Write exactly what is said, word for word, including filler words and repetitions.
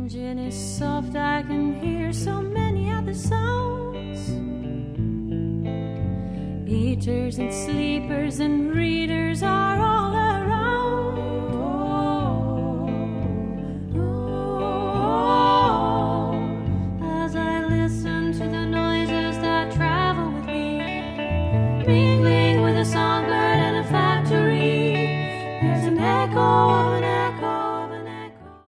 engine is soft, I can hear so many other sounds. Eaters and sleepers and readers are all around. Oh, oh, as I listen to the noises that travel with me, mingling